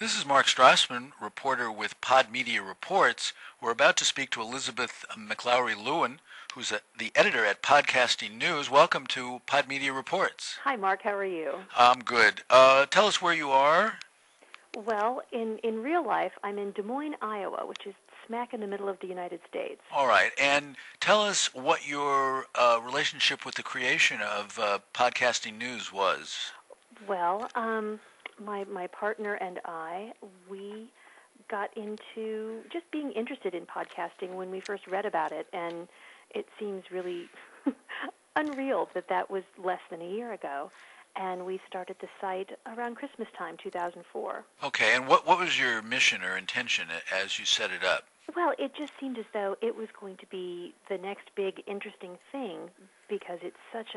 This is Mark Strassman, reporter with Pod Media Reports. We're about to speak to Elizabeth McLaury-Lewin, who's the editor at Podcasting News. Welcome to Pod Media Reports. Hi, Mark. How are you? I'm good. Tell us where you are. Well, in real life, I'm in Des Moines, Iowa, which is smack in the middle of the United States. All right. And tell us what your relationship with the creation of Podcasting News was. Well, my partner and I, we got into just being interested in podcasting when we first read about it, and it seems really unreal that was less than a year ago. And we started the site around Christmas time, 2004. Okay, and what was your mission or intention as you set it up? Well, it just seemed as though it was going to be the next big interesting thing because it's such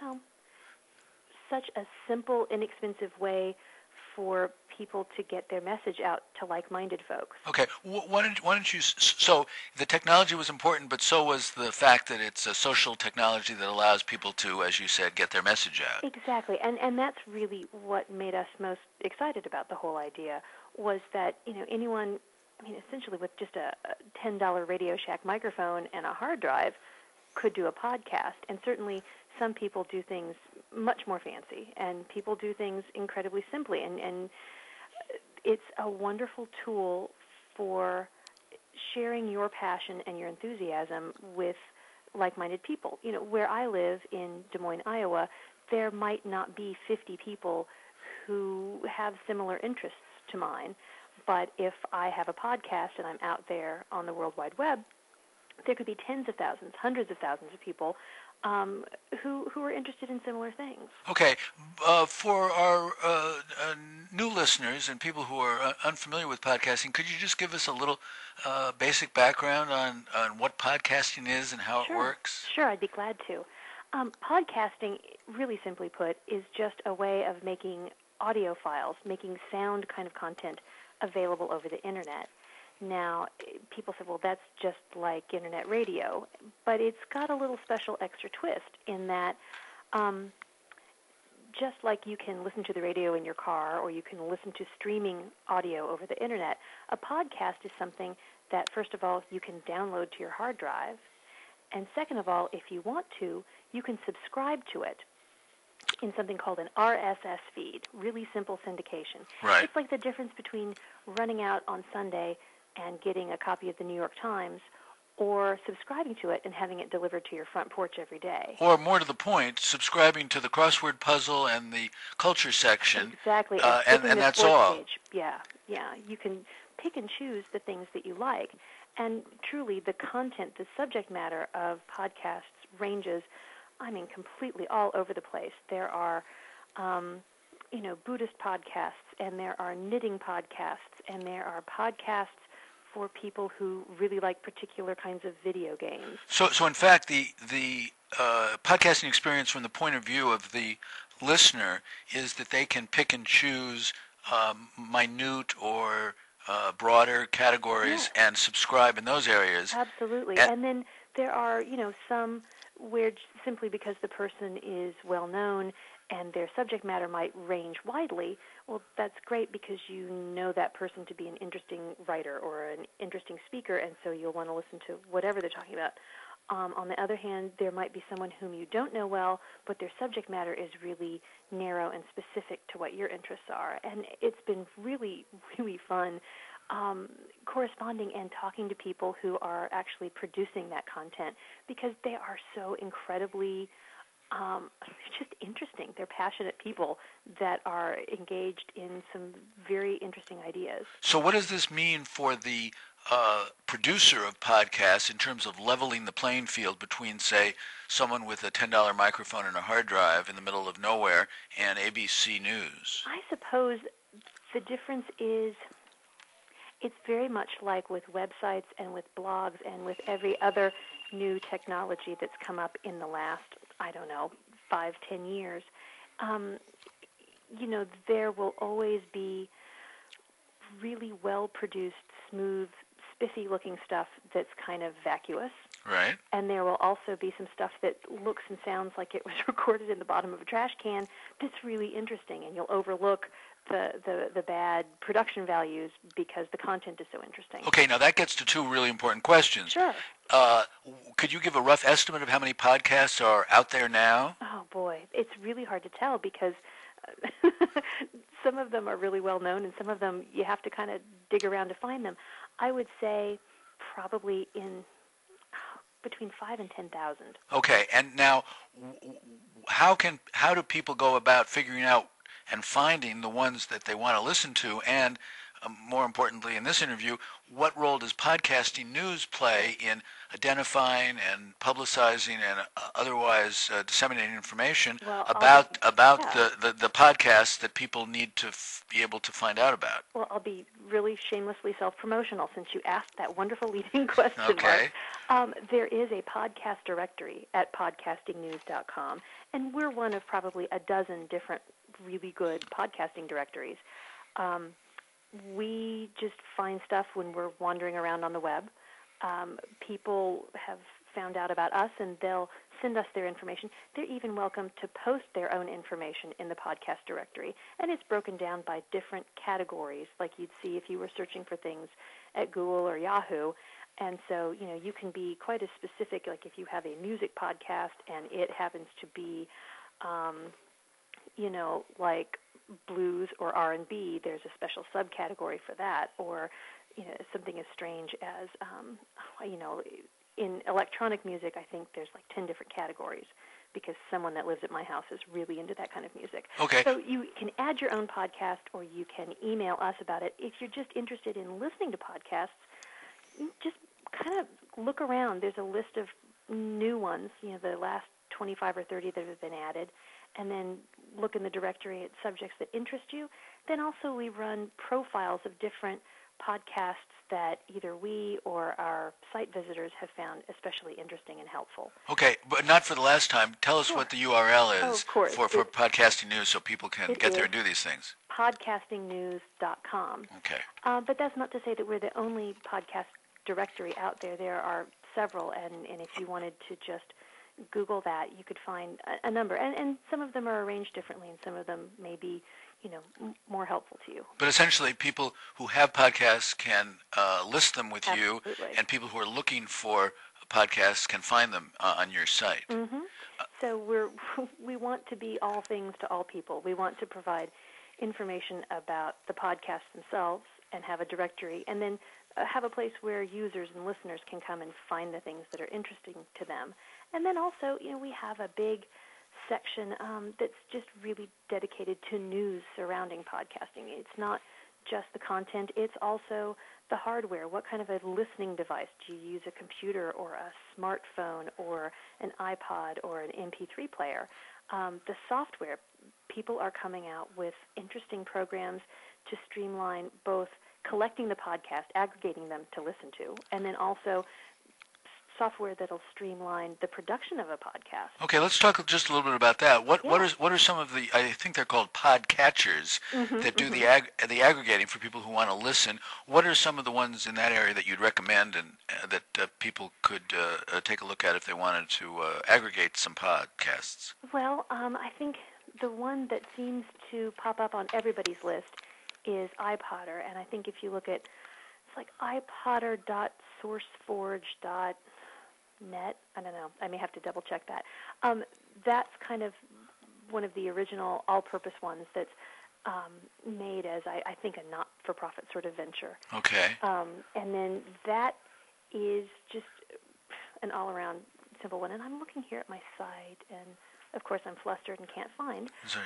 a simple, inexpensive way for people to get their message out to like-minded folks. Okay, why don't you? So the technology was important, but so was the fact that it's a social technology that allows people to, as you said, get their message out. Exactly, and that's really what made us most excited about the whole idea was that anyone, essentially with just a $10 Radio Shack microphone and a hard drive, could do a podcast, and certainly some people do things much more fancy, and people do things incredibly simply, and it's a wonderful tool for sharing your passion and your enthusiasm with like-minded people. Where I live in Des Moines, Iowa, there might not be 50 people who have similar interests to mine, but if I have a podcast and I'm out there on the World Wide Web, there could be tens of thousands, hundreds of thousands of people who are interested in similar things. Okay, for our new listeners and people who are unfamiliar with podcasting, could you just give us a little basic background on what podcasting is and how it works? Sure, I'd be glad to. Podcasting, really simply put, is just a way of making audio files, making sound kind of content available over the Internet. Now, people say, well, that's just like Internet radio, but it's got a little special extra twist in that just like you can listen to the radio in your car or you can listen to streaming audio over the Internet, a podcast is something that, first of all, you can download to your hard drive, and second of all, if you want to, you can subscribe to it in something called an RSS feed, really simple syndication. Right. It's like the difference between running out on Sunday and getting a copy of the New York Times, or subscribing to it and having it delivered to your front porch every day. Or more to the point, subscribing to the crossword puzzle and the culture section. Exactly. And that's all. Page. Yeah. You can pick and choose the things that you like. And truly, the content, the subject matter of podcasts ranges, completely all over the place. There are, Buddhist podcasts, and there are knitting podcasts, and there are podcasts for people who really like particular kinds of video games. So in fact, the podcasting experience from the point of view of the listener is that they can pick and choose minute or broader categories and subscribe in those areas. Absolutely. And then there are, some where simply because the person is well known and their subject matter might range widely, well, that's great because you know that person to be an interesting writer or an interesting speaker, and so you'll want to listen to whatever they're talking about. On the other hand, there might be someone whom you don't know well, but their subject matter is really narrow and specific to what your interests are. And it's been really, really fun corresponding and talking to people who are actually producing that content because they are so incredibly just interesting. They're passionate people that are engaged in some very interesting ideas. So what does this mean for the producer of podcasts in terms of leveling the playing field between, say, someone with a $10 microphone and a hard drive in the middle of nowhere and ABC News? I suppose the difference is it's very much like with websites and with blogs and with every other new technology that's come up in the last, 5-10 years. There will always be really well-produced, smooth, spiffy-looking stuff that's kind of vacuous. Right. And there will also be some stuff that looks and sounds like it was recorded in the bottom of a trash can that's really interesting, and you'll overlook the bad production values because the content is so interesting. Okay, now that gets to two really important questions. Sure. Could you give a rough estimate of how many podcasts are out there now? Oh boy, it's really hard to tell because some of them are really well known and some of them you have to kind of dig around to find them. I would say probably in between 5 and 10,000. Okay, and now how do people go about figuring out and finding the ones that they want to listen to? And more importantly, in this interview, what role does podcasting news play in identifying and publicizing and otherwise disseminating information about the podcasts that people need to be able to find out about? Well, I'll be really shamelessly self-promotional since you asked that wonderful leading question. Okay. Mark. There is a podcast directory at podcastingnews.com, and we're one of probably a dozen different really good podcasting directories. We just find stuff when we're wandering around on the web. People have found out about us, and they'll send us their information. They're even welcome to post their own information in the podcast directory, and it's broken down by different categories, like you'd see if you were searching for things at Google or Yahoo. And so, you can be quite as specific, like if you have a music podcast and it happens to be, like blues or R&B, there's a special subcategory for that, or something as strange as in electronic music, I think there's like 10 different categories because someone that lives at my house is really into that kind of music. Okay. So you can add your own podcast or you can email us about it. If you're just interested in listening to podcasts, just kind of look around. There's a list of new ones, the last 25 or 30 that have been added, and then look in the directory at subjects that interest you. Then also we run profiles of different podcasts that either we or our site visitors have found especially interesting and helpful. Okay, but not for the last time. Tell us what the URL is for Podcasting News so people can get there and do these things. Podcastingnews.com. Okay. But that's not to say that we're the only podcast directory out there. There are several, and if you wanted to just Google that, you could find a number. And some of them are arranged differently, and some of them may be more helpful to you. But essentially, people who have podcasts can list them with Absolutely. you, and people who are looking for podcasts can find them on your site. Mm-hmm. So we want to be all things to all people. We want to provide information about the podcasts themselves and have a directory, and then have a place where users and listeners can come and find the things that are interesting to them. And then also, we have a big section that's just really dedicated to news surrounding podcasting. It's not just the content, it's also the hardware. What kind of a listening device? Do you use a computer or a smartphone or an iPod or an MP3 player? The software, people are coming out with interesting programs to streamline both collecting the podcast, aggregating them to listen to, and then also software that'll streamline the production of a podcast. Okay, let's talk just a little bit about that. What are some of the, I think they're called podcatchers, that do the aggregating for people who want to listen? What are some of the ones in that area that you'd recommend and that people could take a look at if they wanted to aggregate some podcasts? Well, I think the one that seems to pop up on everybody's list is iPodder, and I think if you look at, it's like iPodder.sourceforge.net. I don't know. I may have to double check that. That's kind of one of the original all-purpose ones that's made as, I think, a not-for-profit sort of venture. Okay. And then that is just an all-around simple one. And I'm looking here at my site, and of course I'm flustered and can't find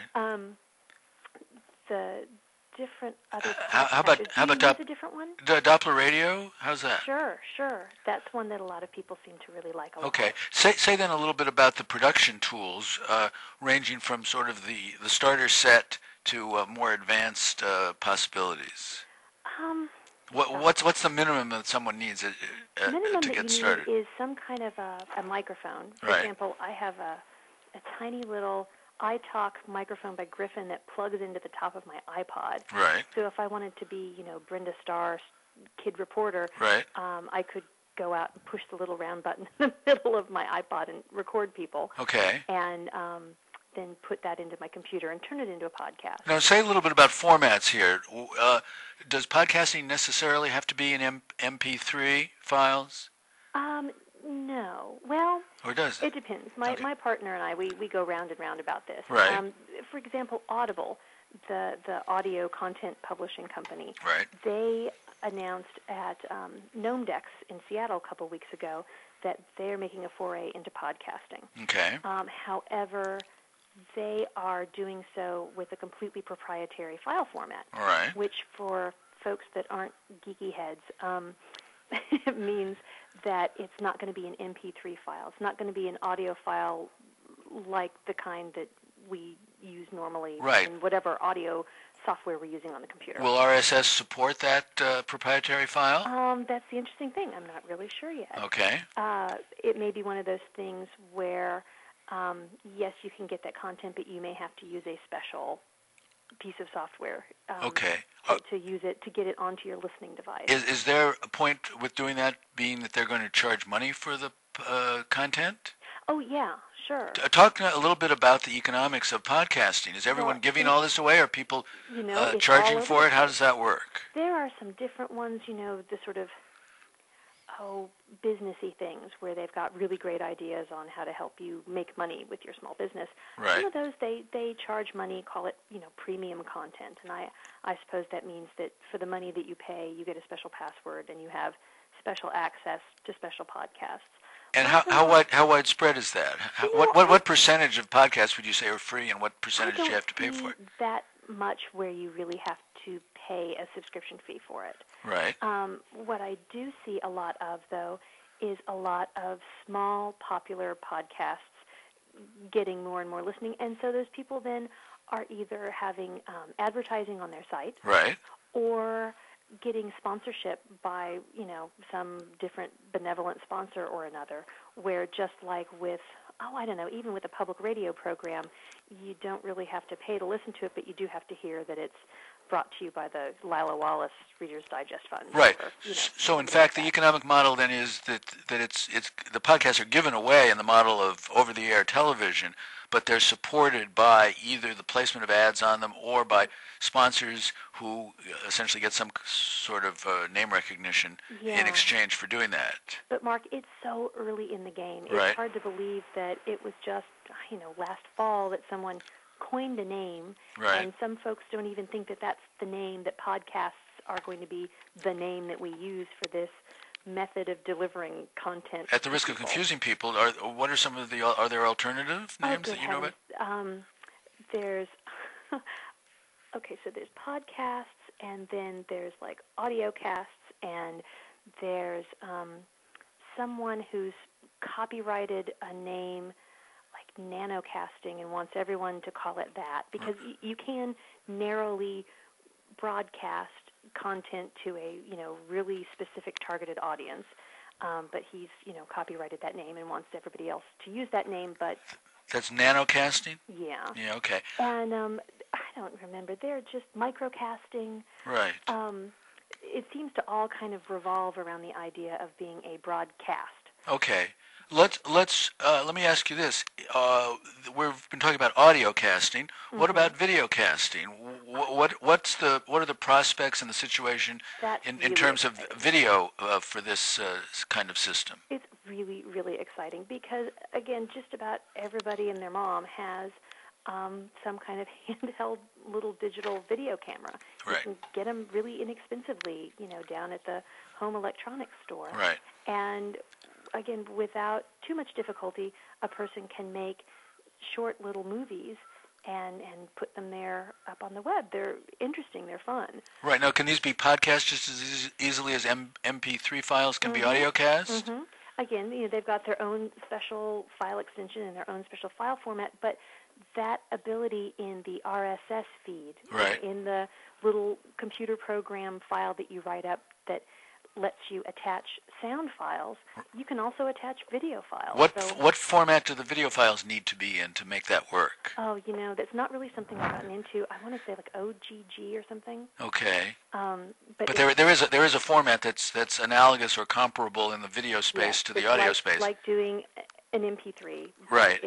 the different other how about a different one? Doppler radio? How's that? Sure. That's one that a lot of people seem to really like a lot. Okay. Say then a little bit about the production tools, ranging from sort of the starter set to more advanced possibilities. What's the minimum that someone needs to get started? Need is some kind of a microphone. For example, I have a tiny little iTalk microphone by Griffin that plugs into the top of my iPod. Right. So if I wanted to be, Brenda Starr, kid reporter, I could go out and push the little round button in the middle of my iPod and record people. Okay. And then put that into my computer and turn it into a podcast. Now, say a little bit about formats here. Does podcasting necessarily have to be in MP3 files? No. Well, or does it? It depends. My partner and I, we go round and round about this. Right. For example, Audible, the audio content publishing company, right. they announced at Gnomedex in Seattle a couple weeks ago that they're making a foray into podcasting. Okay. However, they are doing so with a completely proprietary file format, All right. which for folks that aren't geeky heads means that it's not going to be an MP3 file. It's not going to be an audio file like the kind that we use normally right. in whatever audio software we're using on the computer. Will RSS support that proprietary file? That's the interesting thing. I'm not really sure yet. Okay. It may be one of those things where, yes, you can get that content, but you may have to use a special piece of software okay. to use it, to get it onto your listening device. Is there a point with doing that being that they're going to charge money for the content? Oh, yeah, sure. Talk a little bit about the economics of podcasting. Is everyone giving all this away? Are people charging for it? How does that work? There are some different ones, the sort of, businessy things where they've got really great ideas on how to help you make money with your small business. Right. Some of those, they charge money, call it, premium content. And I suppose that means that for the money that you pay, you get a special password and you have special access to special podcasts. And how widespread is that? What percentage of podcasts would you say are free, and what percentage do you have to pay for it? That much where you really have to pay a subscription fee for it. Right. What I do see a lot of, though, is a lot of small, popular podcasts getting more and more listening, and so those people then are either having advertising on their site, right, or getting sponsorship by, some different benevolent sponsor or another, where just like with, even with a public radio program, you don't really have to pay to listen to it, but you do have to hear that it's brought to you by the Lila Wallace Reader's Digest Fund. Right. Or, so in fact, the economic model then is that it's the podcasts are given away in the model of over-the-air television, but they're supported by either the placement of ads on them or by sponsors who essentially get some sort of name recognition in exchange for doing that. But Mark, it's so early in the game. It's right. hard to believe that it was just, last fall that someone coined a name, right. and some folks don't even think that that's the name, that podcasts are going to be the name that we use for this method of delivering content. At the risk of confusing people, what are some of are there alternative names that you know about? There's, so there's podcasts, and then there's like audio casts, and there's someone who's copyrighted a name like nanocasting and wants everyone to call it that, because you can narrowly broadcast content to a really specific targeted audience, but he's copyrighted that name and wants everybody else to use that name. But that's nanocasting. Yeah. Yeah. Okay. And I don't remember. They're just microcasting. Right. It seems to all kind of revolve around the idea of being a broadcast. Okay. Let me ask you this. We've been talking about audio casting. Mm-hmm. What about video casting? What are the prospects and the situation in terms of video for this kind of system? It's really, really exciting because, again, just about everybody and their mom has some kind of handheld little digital video camera. Right. You can get them really inexpensively, down at the home electronics store. Right. And again, without too much difficulty, a person can make short little movies and put them there up on the web. They're interesting. They're fun. Right. Now, can these be podcasts just as easily as MP3 files can be audio cast? Mm-hmm. Again, they've got their own special file extension and their own special file format, but that ability in the RSS feed, right. in the little computer program file that you write up that lets you attach sound files, you can also attach video files. What format do the video files need to be in to make that work? Oh, that's not really something I've gotten into. I want to say like OGG or something. Okay. But there is a format that's analogous or comparable in the video space to the audio space. Like doing an MP3. Right. It's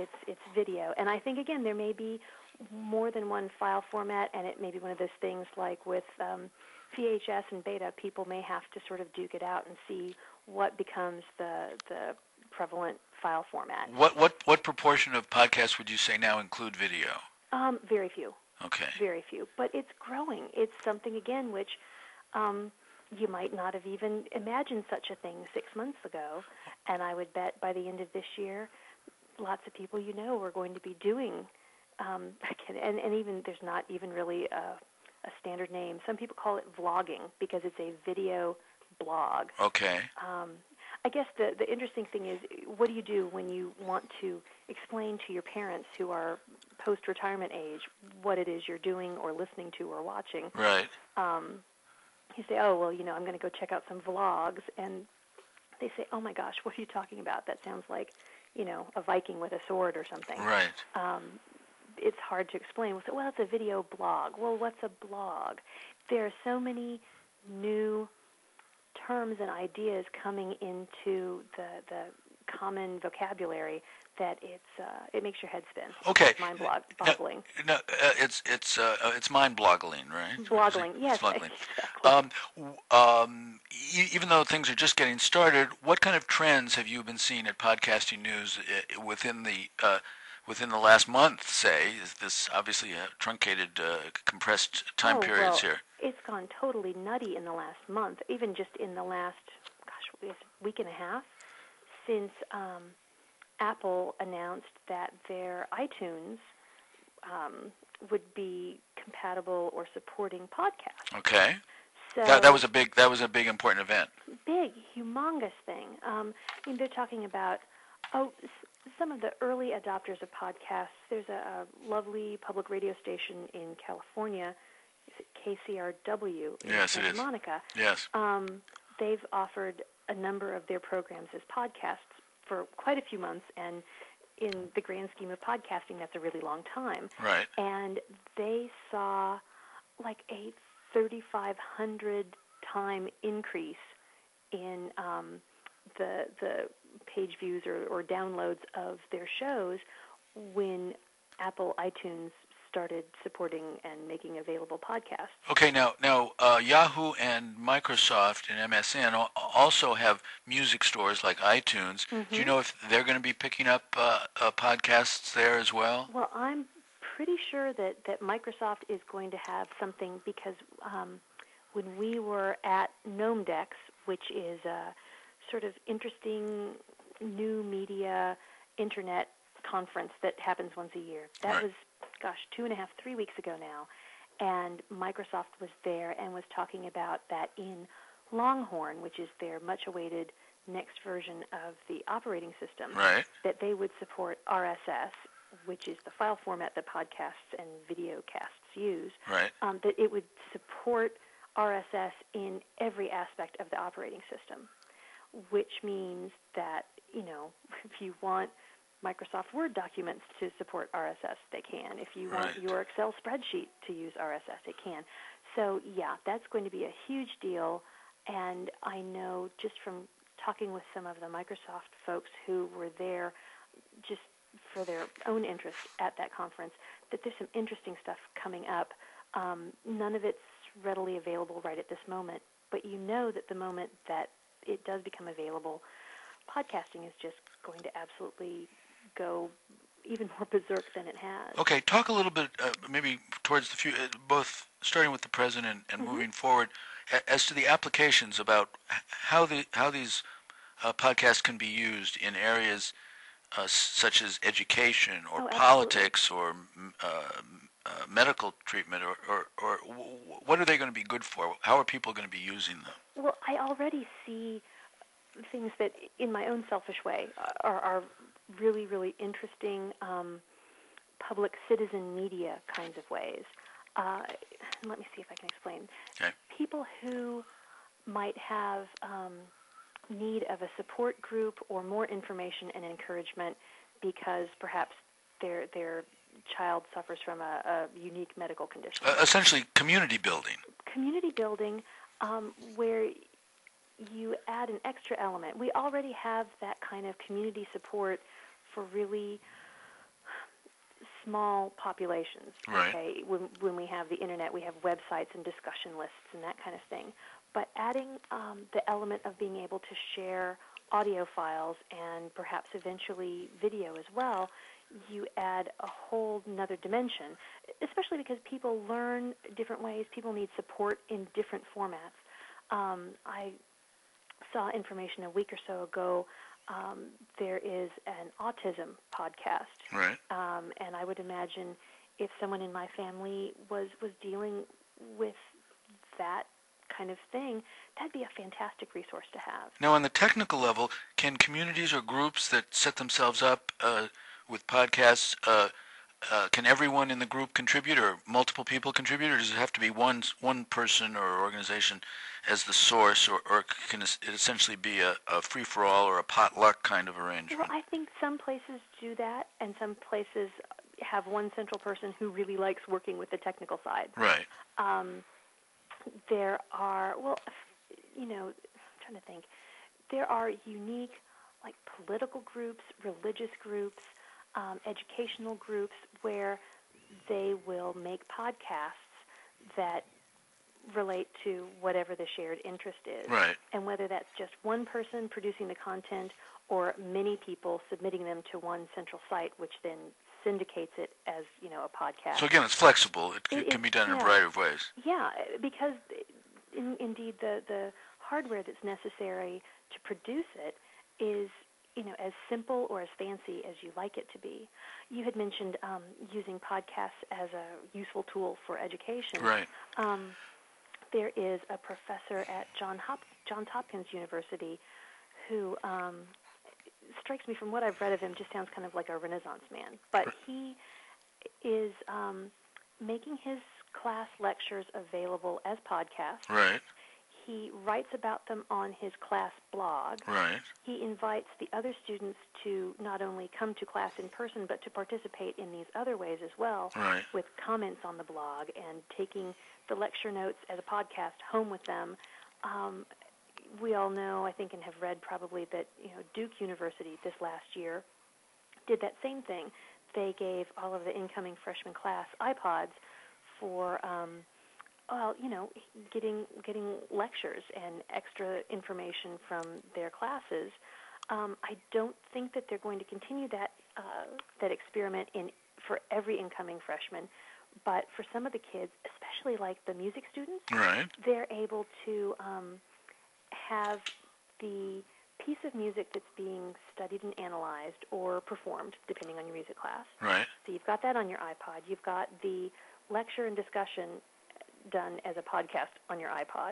video. And I think, again, there may be more than one file format, and it may be one of those things like with VHS and beta, people may have to sort of duke it out and see what becomes the prevalent file format. What proportion of podcasts would you say now include video? Very few. Okay. Very few. But it's growing. It's something, again, which you might not have even imagined such a thing 6 months ago. And I would bet by the end of this year, lots of people are going to be doing, and even there's not even really a standard name. Some people call it vlogging because it's a video blog. Okay. I guess the interesting thing is, what do you do when you want to explain to your parents who are post-retirement age what it is you're doing or listening to or watching? Right. You say, oh, well, I'm going to go check out some vlogs, and they say, oh, my gosh, what are you talking about? That sounds like, a Viking with a sword or something. Right. It's hard to explain. We'll say, well, it's a video blog. Well, what's a blog? There are so many new terms and ideas coming into the common vocabulary that it makes your head spin. Okay. It's mind-boggling. No, it's mind-boggling, right? Bloggling, yes, Bloggling. exactly. Even though things are just getting started, what kind of trends have you been seeing at Podcasting News within the last month? Say, is this obviously a truncated, compressed time periods here? It's gone totally nutty in the last month, even just in the last, week and a half, since Apple announced that their iTunes would be compatible or supporting podcasts. Okay. So that was a big important event. Big, humongous thing. They're talking about some of the early adopters of podcasts. There's a lovely public radio station in California. Is it KCRW in Santa Monica? Yes. They've offered a number of their programs as podcasts for quite a few months, and in the grand scheme of podcasting, that's a really long time. Right. And they saw like a 3,500 time increase in the page views or downloads of their shows when Apple iTunes started supporting and making available podcasts. Okay, now Yahoo and Microsoft and MSN also have music stores like iTunes. Mm-hmm. Do you know if they're going to be picking up podcasts there as well? Well, I'm pretty sure that Microsoft is going to have something because when we were at GnomeDex, which is a sort of interesting new media internet conference that happens once a year. That was 2.5, 3 weeks ago now, and Microsoft was there and was talking about that in Longhorn, which is their much-awaited next version of the operating system, that they would support RSS, which is the file format that podcasts and videocasts use, that it would support RSS in every aspect of the operating system, which means that, if you want Microsoft Word documents to support RSS, they can. If you want your Excel spreadsheet to use RSS, it can. So, that's going to be a huge deal, and I know just from talking with some of the Microsoft folks who were there just for their own interest at that conference, that there's some interesting stuff coming up. None of it's readily available right at this moment, but that the moment that it does become available, podcasting is just going to absolutely go even more berserk than it has. Okay, talk a little bit, maybe towards the future, both starting with the present and moving forward, as to the applications about how these podcasts can be used in areas such as education or politics or medical treatment, or what are they going to be good for? How are people going to be using them? Well, I already see things that, in my own selfish way, are really, really interesting public citizen media kinds of ways. Let me see if I can explain. Okay. People who might have need of a support group or more information and encouragement because perhaps their child suffers from a unique medical condition. Essentially, community building. Community building, where you add an extra element. We already have that kind of community support for really small populations. Right. Okay, when we have the internet, we have websites and discussion lists and that kind of thing. But adding the element of being able to share audio files and perhaps eventually video as well, you add a whole nother dimension, especially because people learn different ways. People need support in different formats. I saw information a week or so ago. There is an autism podcast, Right. and I would imagine if someone in my family was dealing with that kind of thing, that'd be a fantastic resource to have. Now, on the technical level, can communities or groups that set themselves up with podcasts, can everyone in the group contribute, or multiple people contribute, or does it have to be one person or organization as the source, or can it essentially be a free-for-all or a potluck kind of arrangement? Well, I think some places do that, and some places have one central person who really likes working with the technical side. Right. There are, well, I'm trying to think. There are unique, like political groups, religious groups, educational groups where they will make podcasts that relate to whatever the shared interest is. Right. And whether that's just one person producing the content or many people submitting them to one central site, which then syndicates it as, a podcast. So again, it's flexible. It can be done in a variety of ways. Yeah, because indeed the hardware that's necessary to produce it is, as simple or as fancy as you like it to be. You had mentioned using podcasts as a useful tool for education. Right. There is a professor at Johns Hopkins University who strikes me, from what I've read of him, just sounds kind of like a Renaissance man. But he is making his class lectures available as podcasts. Right. He writes about them on his class blog. Right. He invites the other students to not only come to class in person, but to participate in these other ways as well, Right. with comments on the blog and taking the lecture notes as a podcast home with them. We all know, I think, and have read probably that Duke University this last year did that same thing. They gave all of the incoming freshman class iPods for getting lectures and extra information from their classes. I don't think that they're going to continue that experiment for every incoming freshman, but for some of the kids, especially like the music students, Right. they're able to have the piece of music that's being studied and analyzed or performed, depending on your music class. Right. So you've got that on your iPod. You've got the lecture and discussion done as a podcast on your iPod.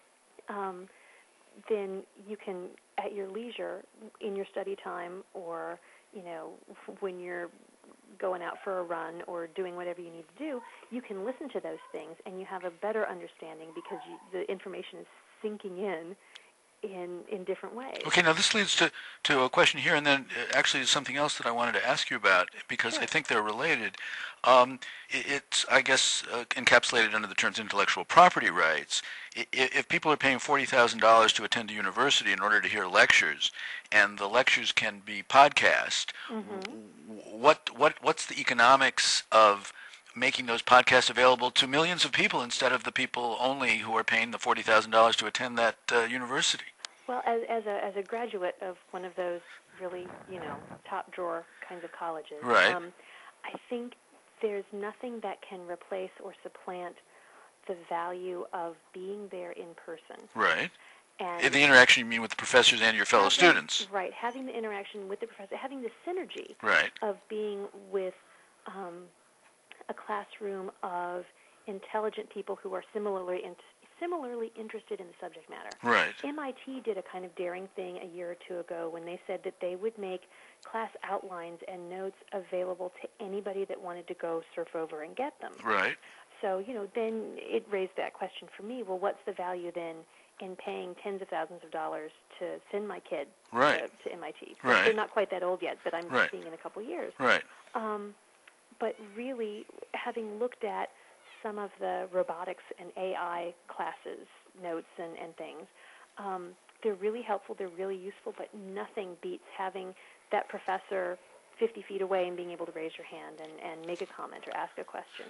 Then you can, at your leisure, in your study time, or when you're going out for a run or doing whatever you need to do, you can listen to those things, and you have a better understanding because the information is sinking in different ways. Okay, now this leads to a question here, and then actually something else that I wanted to ask you about, because Sure. I think they're related. It's, I guess, encapsulated under the terms intellectual property rights. If people are paying $40,000 to attend a university in order to hear lectures, and the lectures can be podcast, what's the economics of making those podcasts available to millions of people instead of the people only who are paying the $40,000 to attend that university? Well, as a graduate of one of those really, top drawer kinds of colleges, Right. I think there's nothing that can replace or supplant the value of being there in person. Right. And The interaction you mean with the professors and your fellow students. Right, having the interaction with the professor, having the synergy Right. of being with a classroom of intelligent people who are similarly interested in the subject matter. Right. MIT did a kind of daring thing a year or two ago when they said that they would make class outlines and notes available to anybody that wanted to go surf over and get them. Right. So, then it raised that question for me, well, what's the value then in paying tens of thousands of dollars to send my kid Right. to MIT? Right. They're not quite that old yet, but I'm Right. seeing in a couple of years. Right. But really, having looked at some of the robotics and AI classes, notes and things, they're really helpful, they're really useful, but nothing beats having that professor 50 feet away and being able to raise your hand and make a comment or ask a question.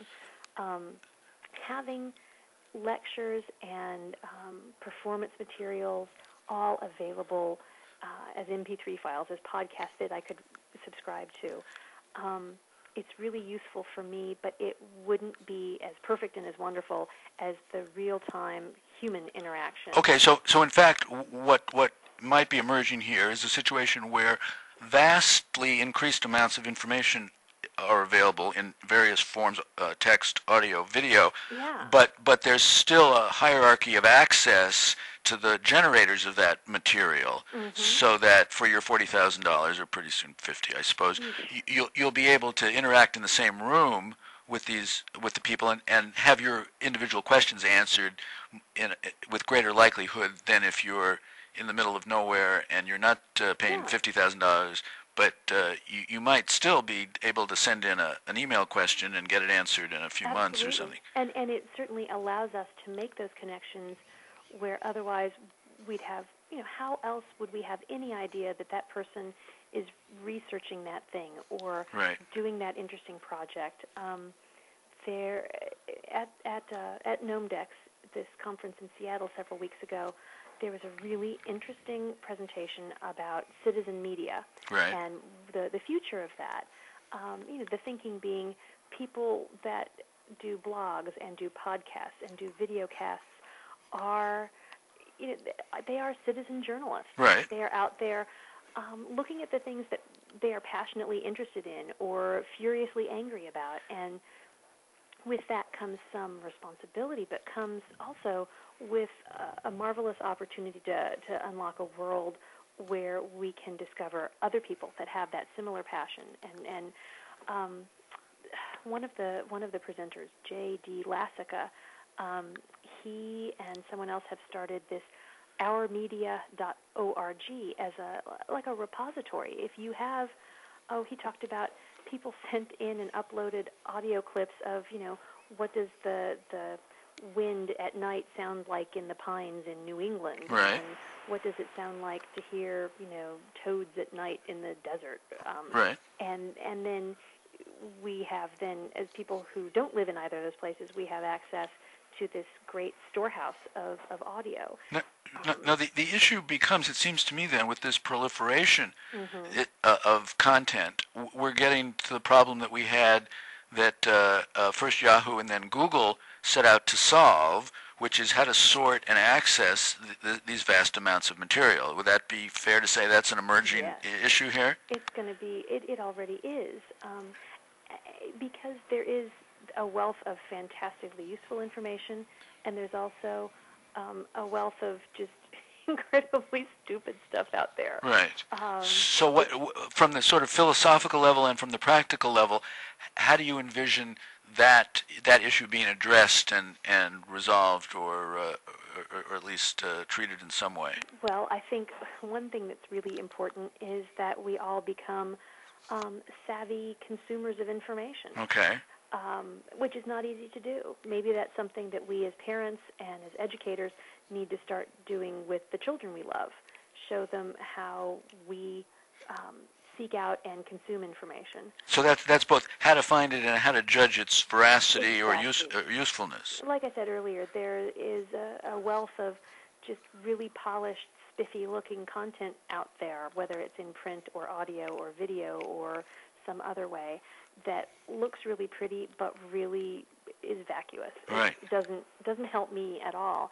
Having lectures and performance materials all available as MP3 files, as podcasts that I could subscribe to. It's really useful for me, but it wouldn't be as perfect and as wonderful as the real-time human interaction. Okay, so in fact, what might be emerging here is a situation where vastly increased amounts of information are available in various forms, text, audio, video, Yeah. but there's still a hierarchy of access to the generators of that material, so that for your $40,000, or pretty soon 50, I suppose, you'll be able to interact in the same room with the people and have your individual questions answered with greater likelihood than if you're in the middle of nowhere and you're not paying $50,000. But you might still be able to send in an email question and get it answered in a few months or something. And it certainly allows us to make those connections where otherwise we'd have, how else would we have any idea that that person is researching that thing or doing that interesting project? There, at GnomeDex, this conference in Seattle several weeks ago, there was a really interesting presentation about citizen media and the future of that. The thinking being people that do blogs and do podcasts and do videocasts are, they are citizen journalists. Right. They are out there looking at the things that they are passionately interested in or furiously angry about. And with that comes some responsibility, but comes also with a marvelous opportunity to unlock a world where we can discover other people that have that similar passion. And one of the presenters, J.D. Lassica, he and someone else have started this ourmedia.org as a repository. If you have, he talked about people sent in and uploaded audio clips of, what does the wind at night sound like in the pines in New England? Right. And what does it sound like to hear, toads at night in the desert? Right. And then we have as people who don't live in either of those places, we have access to this great storehouse of audio. Now the issue becomes, it seems to me then, with this proliferation of content, we're getting to the problem that we had that first Yahoo and then Google set out to solve, which is how to sort and access these vast amounts of material. Would that be fair to say that's an emerging issue here? It's going to be, it already is, because there is a wealth of fantastically useful information, and there's also a wealth of just incredibly stupid stuff out there. Right. So what, from the sort of philosophical level and from the practical level, how do you envision that issue being addressed and resolved or at least treated in some way? Well, I think one thing that's really important is that we all become savvy consumers of information. Okay. Which is not easy to do. Maybe that's something that we as parents and as educators need to start doing with the children we love. Show them how we seek out and consume information. So that's both how to find it and how to judge its veracity or usefulness. Like I said earlier, there is a wealth of just really polished, spiffy-looking content out there, whether it's in print or audio or video or some other way, that looks really pretty but really is vacuous. Right. It doesn't help me at all.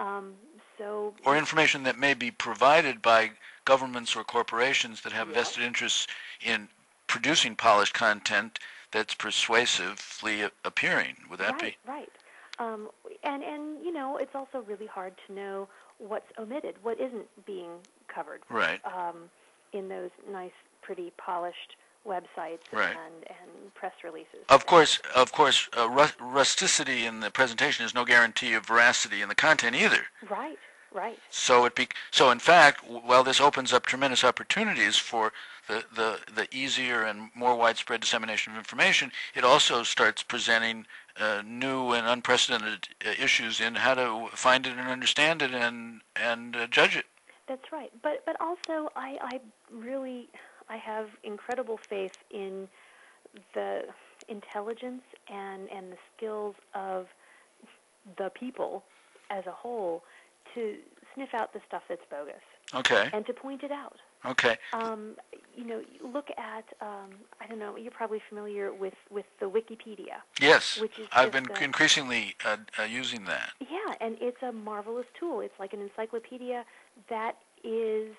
Or information that may be provided by governments or corporations that have vested interests in producing polished content that's persuasively appearing. Would that be? Right. And it's also really hard to know what's omitted, what isn't being covered. Right. In those nice, pretty, polished websites and press releases. Of course, rusticity in the presentation is no guarantee of veracity in the content either. Right. So in fact, while this opens up tremendous opportunities for the easier and more widespread dissemination of information, it also starts presenting new and unprecedented issues in how to find it and understand it and judge it. That's right. But also, I really I have incredible faith in the intelligence and the skills of the people as a whole to sniff out the stuff that's bogus. Okay. And to point it out. Okay. Look at, I don't know, you're probably familiar with the Wikipedia. Yes, which is I've been increasingly using that. Yeah, and it's a marvelous tool. It's like an encyclopedia that is,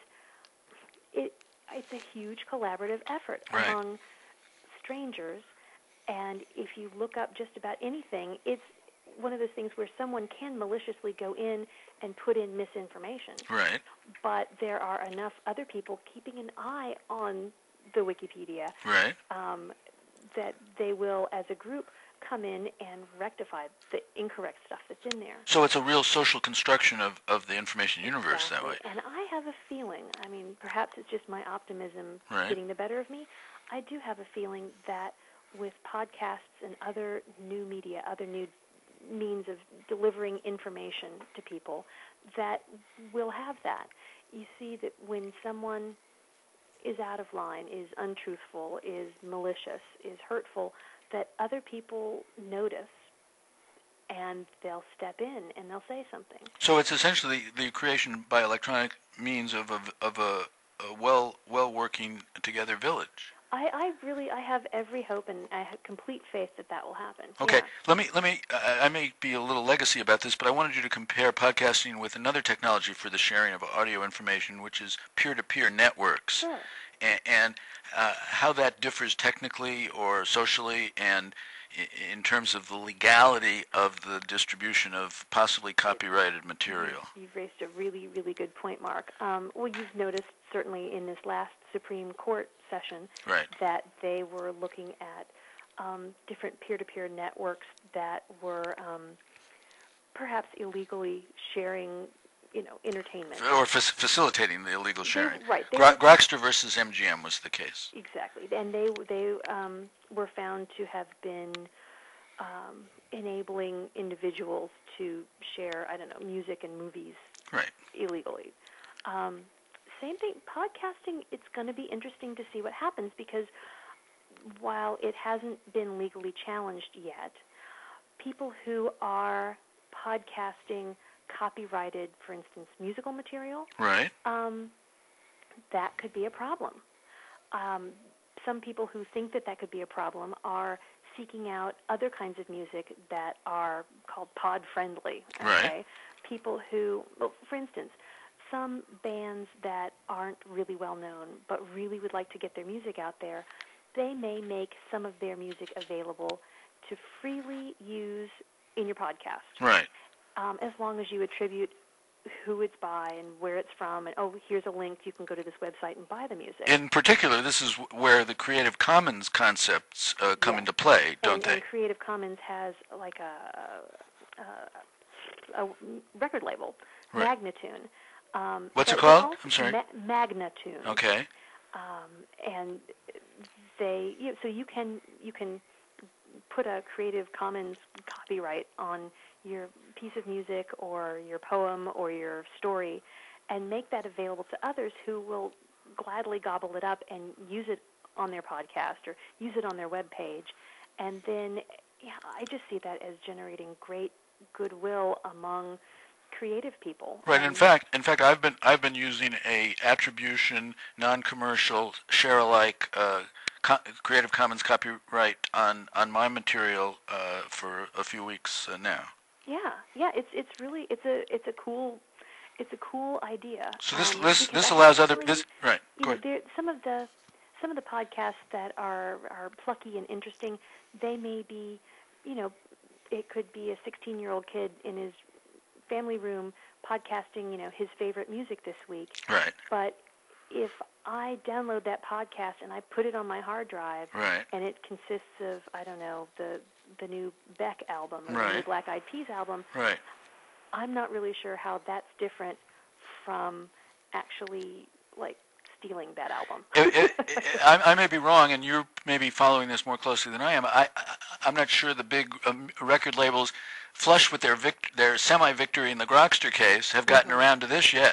it's a huge collaborative effort among strangers, and if you look up just about anything, it's one of those things where someone can maliciously go in and put in misinformation. Right. But there are enough other people keeping an eye on the Wikipedia right. That they will, as a group, come in and rectify the incorrect stuff that's in there. So it's a real social construction of the information universe that way. And I have a feeling, I mean, perhaps it's just my optimism getting the better of me, I do have a feeling that with podcasts and other new media, other new means of delivering information to people, that we'll have that. You see that when someone is out of line, is untruthful, is malicious, is hurtful, that other people notice and they'll step in and they'll say something. So it's essentially the creation by electronic means of a well-working together village. I have every hope and I have complete faith that will happen. Okay, yeah. I may be a little legacy about this, but I wanted you to compare podcasting with another technology for the sharing of audio information, which is peer-to-peer networks. Sure. And how that differs technically or socially and in terms of the legality of the distribution of possibly copyrighted material. You've raised a really, really good point, Mark. Well, you've noticed certainly in this last Supreme Court session that they were looking at different peer-to-peer networks that were perhaps illegally sharing, entertainment. Or facilitating the illegal sharing. Grokster versus MGM was the case. Exactly. And they were found to have been enabling individuals to share, music and movies illegally. Same thing, podcasting, it's going to be interesting to see what happens because while it hasn't been legally challenged yet, people who are podcasting copyrighted, for instance, musical material, that could be a problem. Some people who think that could be a problem are seeking out other kinds of music that are called pod-friendly. Okay? People who, for instance, some bands that aren't really well known but really would like to get their music out there, they may make some of their music available to freely use in your podcast. As long as you attribute who it's by and where it's from, and here's a link, you can go to this website and buy the music. In particular, this is where the Creative Commons concepts come into play, don't they? And Creative Commons has like a record label, Magnatune. What's it called? I'm sorry. Magnatune. Okay. And they, so you can put a Creative Commons copyright on your piece of music or your poem or your story and make that available to others who will gladly gobble it up and use it on their podcast or use it on their web page. And then I just see that as generating great goodwill among creative people. Right. In fact, I've been using a attribution, non-commercial, share-alike Creative Commons copyright on my material for a few weeks now. Yeah. It's really it's a cool idea. So this allows other Go ahead. Some of the podcasts that are plucky and interesting, they may be, it could be a 16-year-old kid in his family room podcasting, his favorite music this week. But if I download that podcast and I put it on my hard drive, and it consists of, the new Beck album or the new Black Eyed Peas album, I'm not really sure how that's different from actually, stealing that album. I may be wrong, and you may be following this more closely than I am. I'm not sure the big record labels, flush with their semi-victory in the Grokster case, have gotten around to this yet.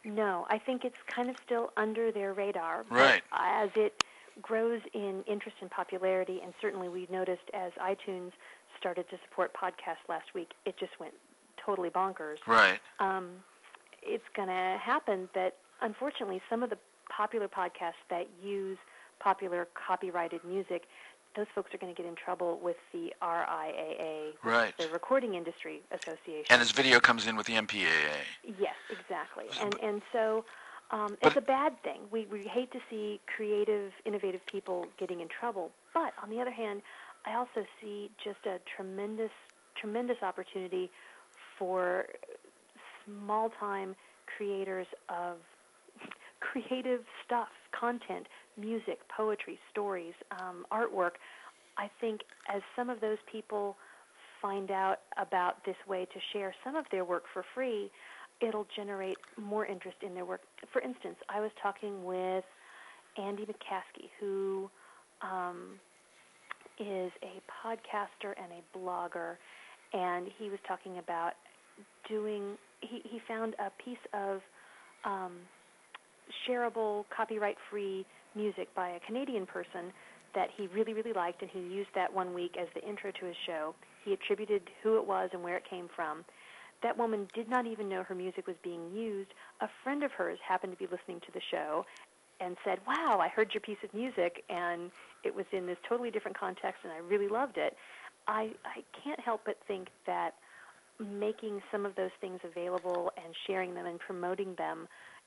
No, I think it's kind of still under their radar. Right. But as it grows in interest and popularity, and certainly we noticed as iTunes started to support podcasts last week, it just went totally bonkers. Right. It's going to happen that, unfortunately, some of the popular podcasts that use popular copyrighted music, those folks are going to get in trouble with the RIAA, Right. the Recording Industry Association. And as video comes in with the MPAA. Yes, exactly. And so it's a bad thing. We hate to see creative, innovative people getting in trouble. But on the other hand, I also see just a tremendous, tremendous opportunity for small-time creators of creative stuff, content, music, poetry, stories, artwork. I think as some of those people find out about this way to share some of their work for free, it'll generate more interest in their work. For instance, I was talking with Andy McCaskey, who is a podcaster and a blogger, and he was talking about he found a piece of shareable, copyright-free music by a Canadian person that he really, really liked, and he used that one week as the intro to his show. He attributed who it was and where it came from. That woman did not even know her music was being used. A friend of hers happened to be listening to the show and said, "Wow, I heard your piece of music, and it was in this totally different context, and I really loved it." I can't help but think that making some of those things available and sharing them and promoting them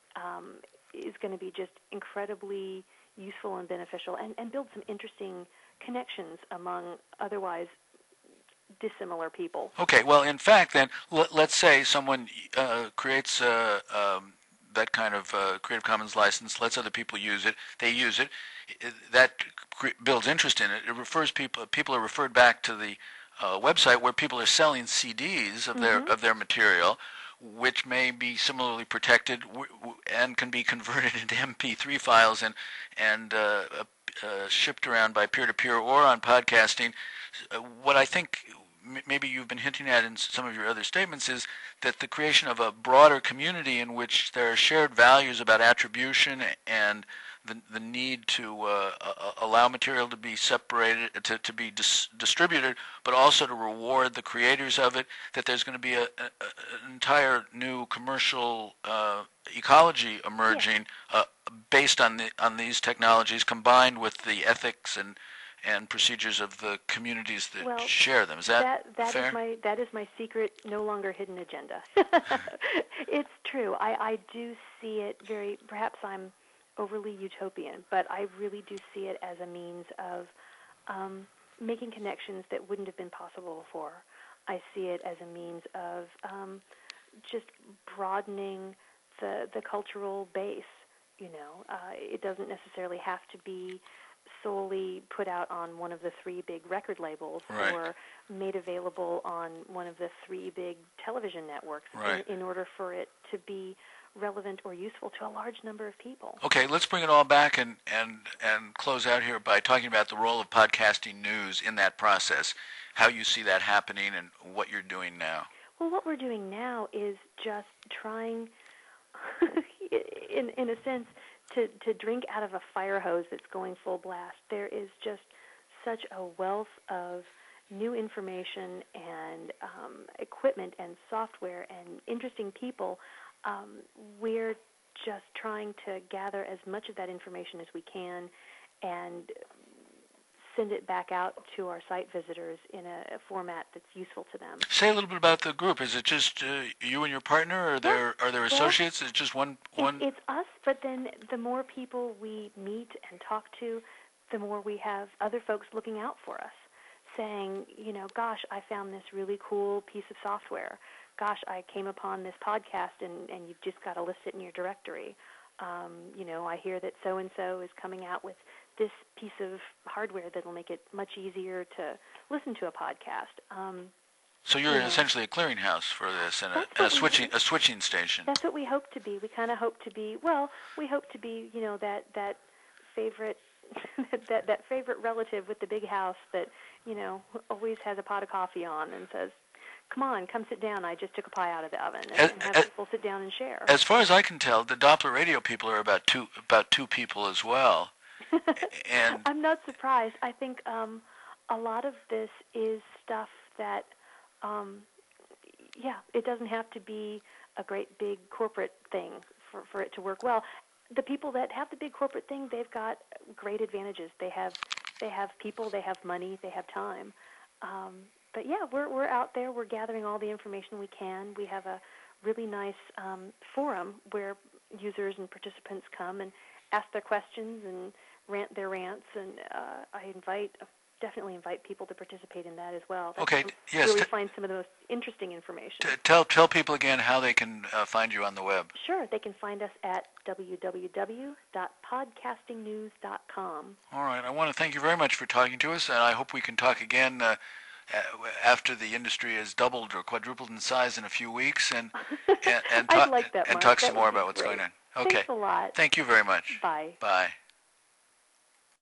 is going to be just incredibly useful and beneficial, and build some interesting connections among otherwise dissimilar people. Okay, well, in fact, then, let's say someone creates that kind of Creative Commons license, lets other people use it, they use it, that builds interest in it. It refers people are referred back to the website where people are selling CDs of their material, which may be similarly protected and can be converted into MP3 files and shipped around by peer-to-peer or on podcasting. What I think maybe you've been hinting at in some of your other statements is that the creation of a broader community in which there are shared values about attribution and the need to allow material to be separated, to be distributed, but also to reward the creators of it, that there's going to be an entire new commercial ecology emerging based on these technologies, combined with the ethics and procedures of the communities that share them. Is that fair? That is my secret, no longer hidden agenda. It's true. I do see it perhaps I'm overly utopian, but I really do see it as a means of making connections that wouldn't have been possible before. I see it as a means of just broadening the cultural base. It doesn't necessarily have to be solely put out on one of the three big record labels, right, or made available on one of the three big television networks, right, in order for it to be relevant or useful to a large number of people. Okay, let's bring it all back and close out here by talking about the role of podcasting news in that process, how you see that happening and what you're doing now. Well, what we're doing now is just trying, in a sense, to drink out of a fire hose that's going full blast. There is just such a wealth of new information and equipment and software and interesting people. We're just trying to gather as much of that information as we can and send it back out to our site visitors in a format that's useful to them. Say a little bit about the group. Is it just you and your partner, or are there associates? Is it just one? It's us, but then the more people we meet and talk to, the more we have other folks looking out for us, saying, gosh, I found this really cool piece of software. Gosh, I came upon this podcast, and you've just got to list it in your directory. I hear that so-and-so is coming out with this piece of hardware that will make it much easier to listen to a podcast. So you're essentially a clearinghouse for this and a switching station. That's what we hope to be. We kind of hope to be, that favorite that favorite relative with the big house that, always has a pot of coffee on and says, come on, come sit down. I just took a pie out of the oven, As, and have people sit down and share. as far as I can tell, the Doppler radio people are about two people as well. And I'm not surprised. I think a lot of this is stuff that, it doesn't have to be a great big corporate thing for it to work well. The people that have the big corporate thing, they've got great advantages. They have people, they have money, they have time. But yeah, we're out there. We're gathering all the information we can. We have a really nice forum where users and participants come and ask their questions and rant their rants. And I definitely invite people to participate in that as well. Okay, yes. Really find some of the most interesting information. Tell people again how they can find you on the web. Sure, they can find us at www.podcastingnews.com. All right, I want to thank you very much for talking to us, and I hope we can talk again after the industry has doubled or quadrupled in size in a few weeks, and I'd like that, and Mark. talk some That more would be about what's great. going on. Okay. Thanks a lot. Thank you very much. Bye. Bye.